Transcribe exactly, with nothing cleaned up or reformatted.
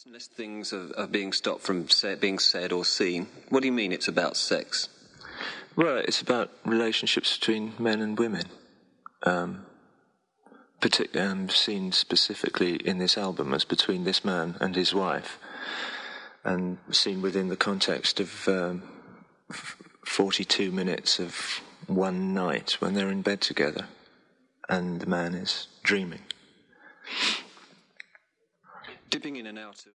Unless things are, are being stopped from say, being said or seen. What do you mean it's about sex? Well, it's about relationships between men and women. Um, particularly um, seen specifically in this album as between this man and his wife, and seen within the context of um, forty-two minutes of one night when they're in bed together and the man is dreaming. Dipping in and out of